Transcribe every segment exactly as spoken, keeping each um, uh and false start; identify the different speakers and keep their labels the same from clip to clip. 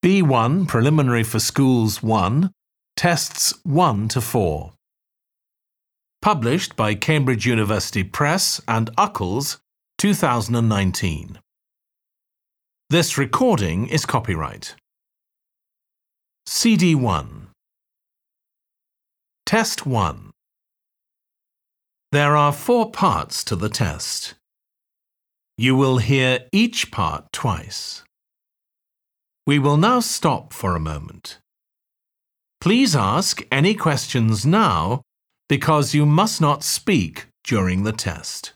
Speaker 1: B one Preliminary for Schools one, Tests one to four. Published by Cambridge University Press and Uckles, two thousand nineteen. This recording is copyright. C D one. Test one. There are four parts to the test. You will hear each part twice. We will now stop for a moment. Please ask any questions now because you must not speak during the test.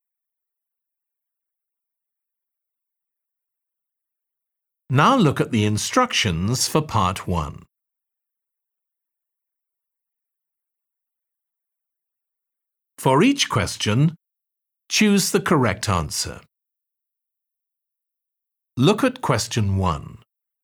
Speaker 1: Now look at the instructions for part one. For each question, choose the correct answer. Look at question one.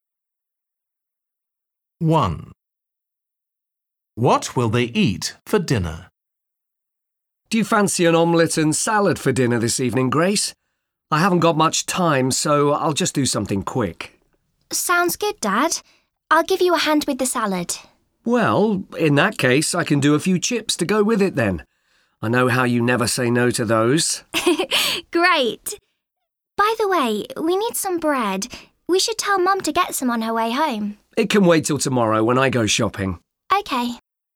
Speaker 1: one. What will they eat for dinner?
Speaker 2: Do you fancy an omelette and salad for dinner this evening, Grace? I haven't got much time, so I'll just do something quick.
Speaker 3: Sounds good, Dad. I'll give you a hand with the salad.
Speaker 2: Well, in that case, I can do a few chips to go with it then. I know how you never say no to those.
Speaker 3: Great. By the way, we need some bread. We should tell Mum to get some on her way home.
Speaker 2: It can wait till tomorrow when I go shopping.
Speaker 3: OK.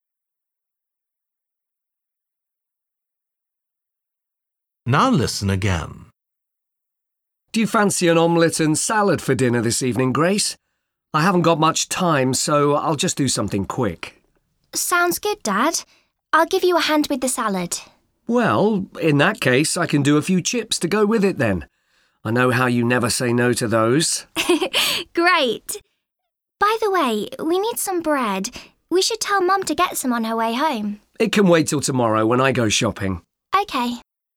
Speaker 1: Now listen again.
Speaker 2: Do you fancy an omelette and salad for dinner this evening, Grace? I haven't got much time, so I'll just do something quick.
Speaker 3: Sounds good, Dad. I'll give you a hand with the salad.
Speaker 2: Well, in that case, I can do a few chips to go with it then. I know how you never say no to those.
Speaker 3: Great. By the way, we need some bread. We should tell Mum to get some on her way home.
Speaker 2: It can wait till tomorrow when I go shopping.
Speaker 3: OK.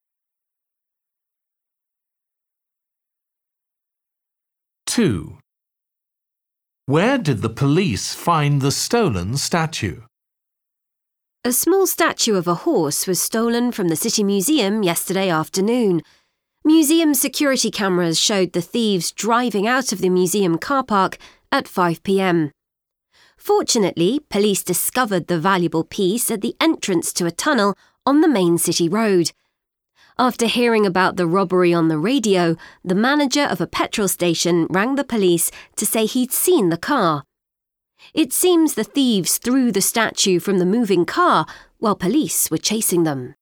Speaker 1: two. Where did the police find the stolen statue?
Speaker 4: A small statue of a horse was stolen from the City Museum yesterday afternoon. Museum security cameras showed the thieves driving out of the museum car park at five p m. Fortunately, police discovered the valuable piece at the entrance to a tunnel on the main city road. After hearing about the robbery on the radio, the manager of a petrol station rang the police to say he'd seen the car. It seems the thieves threw the statue from the moving car while police were chasing them.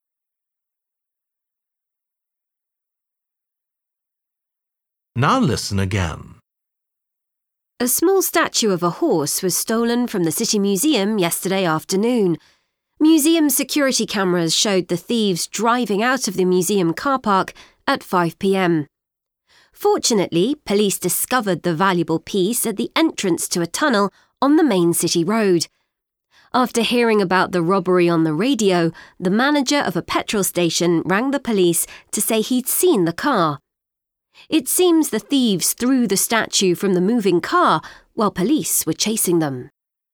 Speaker 1: Now listen again.
Speaker 4: A small statue of a horse was stolen from the City Museum yesterday afternoon. Museum security cameras showed the thieves driving out of the museum car park at five p m. Fortunately, police discovered the valuable piece at the entrance to a tunnel on the main city road. After hearing about the robbery on the radio, the manager of a petrol station rang the police to say he'd seen the car. It seems the thieves threw the statue from the moving car while police were chasing them.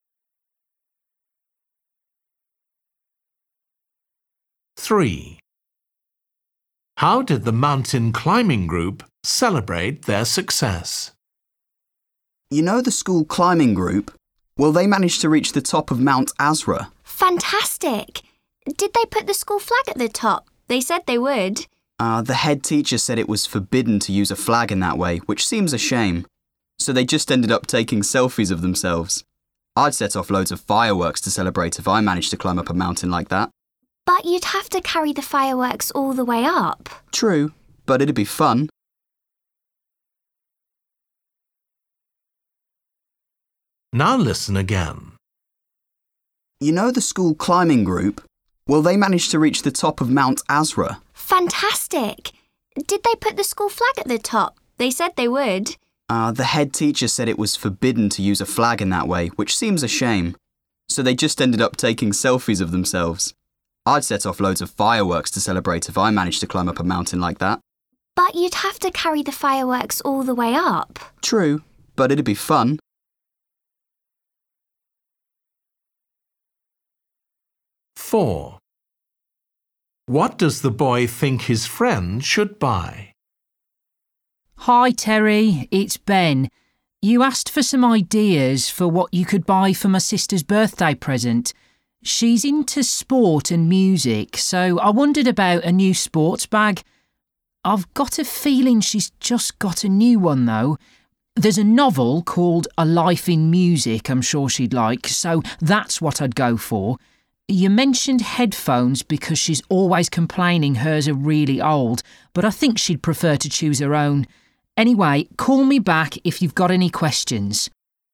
Speaker 1: three. How did the mountain climbing group celebrate their success?
Speaker 5: You know the school climbing group? Well, they managed to reach the top of Mount Azra.
Speaker 3: Fantastic. Did they put the school flag at the top? They said they would.
Speaker 5: Uh, the head teacher said it was forbidden to use a flag in that way, which seems a shame. So they just ended up taking selfies of themselves. I'd set off loads of fireworks to celebrate if I managed to climb up a mountain like that.
Speaker 3: But you'd have to carry the fireworks all the way up.
Speaker 5: True, but it'd be fun.
Speaker 1: Now listen again.
Speaker 5: You know the school climbing group? Well, they managed to reach the top of Mount Azra.
Speaker 3: Fantastic. Did they put the school flag at the top? They said they would.
Speaker 5: Uh, the head teacher said it was forbidden to use a flag in that way, which seems a shame. So they just ended up taking selfies of themselves. I'd set off loads of fireworks to celebrate if I managed to climb up a mountain like that.
Speaker 3: But you'd have to carry the fireworks all the way up.
Speaker 5: True, but it'd be fun.
Speaker 1: four. What does the boy think his friend should buy?
Speaker 6: Hi, Terry. It's Ben. You asked for some ideas for what you could buy for my sister's birthday present. She's into sport and music, so I wondered about a new sports bag. I've got a feeling she's just got a new one, though. There's a novel called A Life in Music I'm sure she'd like, so that's what I'd go for. You mentioned headphones because she's always complaining hers are really old, but I think she'd prefer to choose her own. Anyway, call me back if you've got any questions.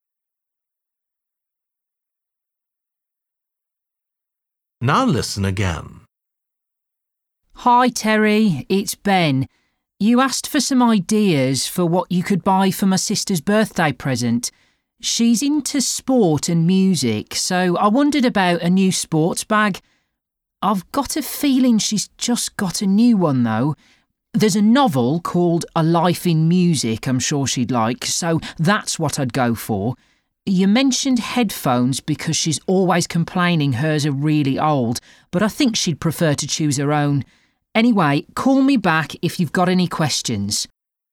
Speaker 1: Now listen again.
Speaker 6: Hi Terry, it's Ben. You asked for some ideas for what you could buy for my sister's birthday present. She's into sport and music, so I wondered about a new sports bag. I've got a feeling she's just got a new one, though. There's a novel called A Life in Music I'm sure she'd like, so that's what I'd go for. You mentioned headphones because she's always complaining hers are really old, but I think she'd prefer to choose her own. Anyway, call me back if you've got any questions.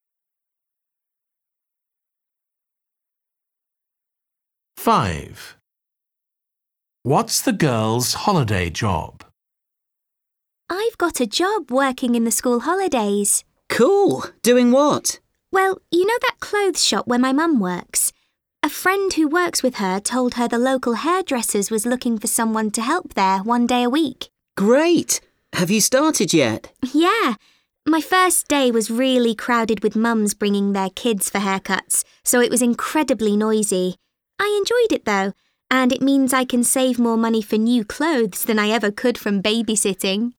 Speaker 1: Five. What's the girl's holiday job?
Speaker 3: I've got a job working in the school holidays.
Speaker 7: Cool. Doing what?
Speaker 3: Well, you know that clothes shop where my mum works? A friend who works with her told her the local hairdressers was looking for someone to help there one day a week.
Speaker 7: Great. Have you started yet?
Speaker 3: Yeah. My first day was really crowded with mums bringing their kids for haircuts, so it was incredibly noisy. I enjoyed it though, and it means I can save more money for new clothes than I ever could from babysitting.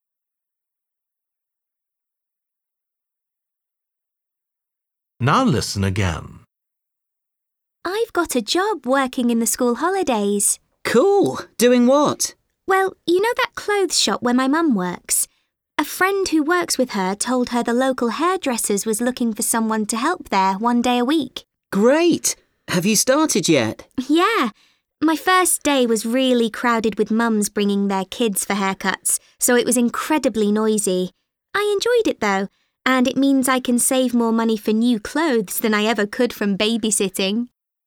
Speaker 1: Now listen again.
Speaker 3: I've got a job working in the school holidays.
Speaker 7: Cool. Doing what?
Speaker 3: Well, you know that clothes shop where my mum works? A friend who works with her told her the local hairdressers was looking for someone to help there one day a week.
Speaker 7: Great. Have you started yet?
Speaker 3: Yeah. My first day was really crowded with mums bringing their kids for haircuts, so it was incredibly noisy. I enjoyed it though, and it means I can save more money for new clothes than I ever could from babysitting.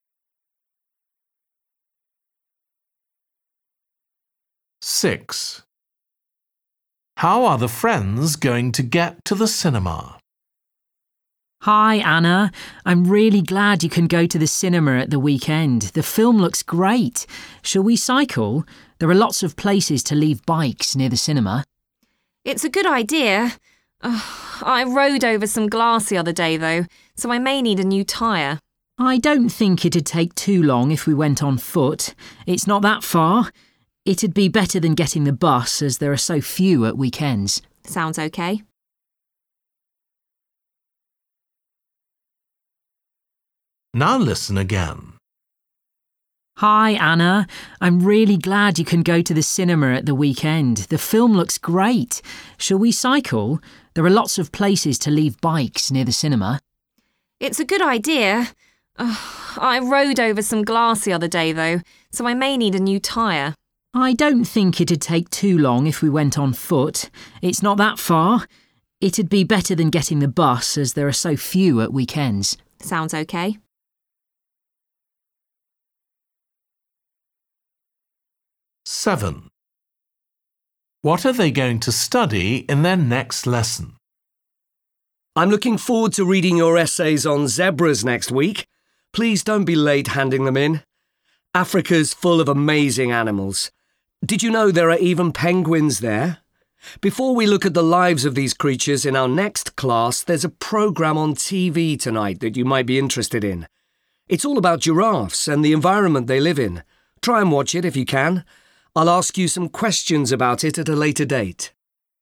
Speaker 1: Six. How are the friends going to get to the cinema?
Speaker 6: Hi Anna, I'm really glad you can go to the cinema at the weekend. The film looks great. Shall we cycle? There are lots of places to leave bikes near the cinema.
Speaker 8: It's a good idea. Uh, I rode over some glass the other day though, so I may need a new tyre.
Speaker 6: I don't think it'd take too long if we went on foot. It's not that far. It'd be better than getting the bus as there are so few at weekends.
Speaker 8: Sounds okay.
Speaker 1: Now listen again.
Speaker 6: Hi Anna, I'm really glad you can go to the cinema at the weekend. The film looks great. Shall we cycle? There are lots of places to leave bikes near the cinema.
Speaker 8: It's a good idea. Uh, I rode over some glass the other day though, so I may need a new tyre.
Speaker 6: I don't think it'd take too long if we went on foot. It's not that far. It'd be better than getting the bus as there are so few at weekends.
Speaker 8: Sounds okay.
Speaker 1: Seven. What are they going to study in their next lesson?
Speaker 2: I'm looking forward to reading your essays on zebras next week. Please don't be late handing them in. Africa's full of amazing animals. Did you know there are even penguins there? Before we look at the lives of these creatures in our next class, there's a programme on T V tonight that you might be interested in. It's all about giraffes and the environment they live in. Try and watch it if you can. I'll ask you some questions about it at a later date.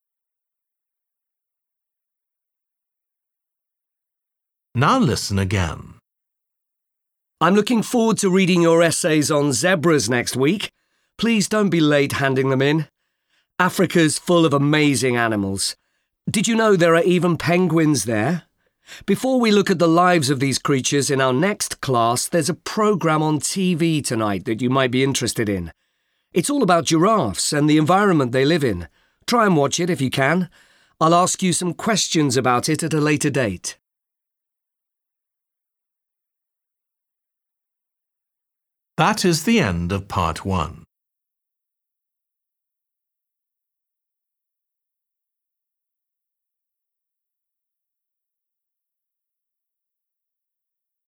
Speaker 1: Now listen again.
Speaker 2: I'm looking forward to reading your essays on zebras next week. Please don't be late handing them in. Africa's full of amazing animals. Did you know there are even penguins there? Before we look at the lives of these creatures in our next class, there's a programme on T V tonight that you might be interested in. It's all about giraffes and the environment they live in. Try and watch it if you can. I'll ask you some questions about it at a later date.
Speaker 1: That is the end of part one.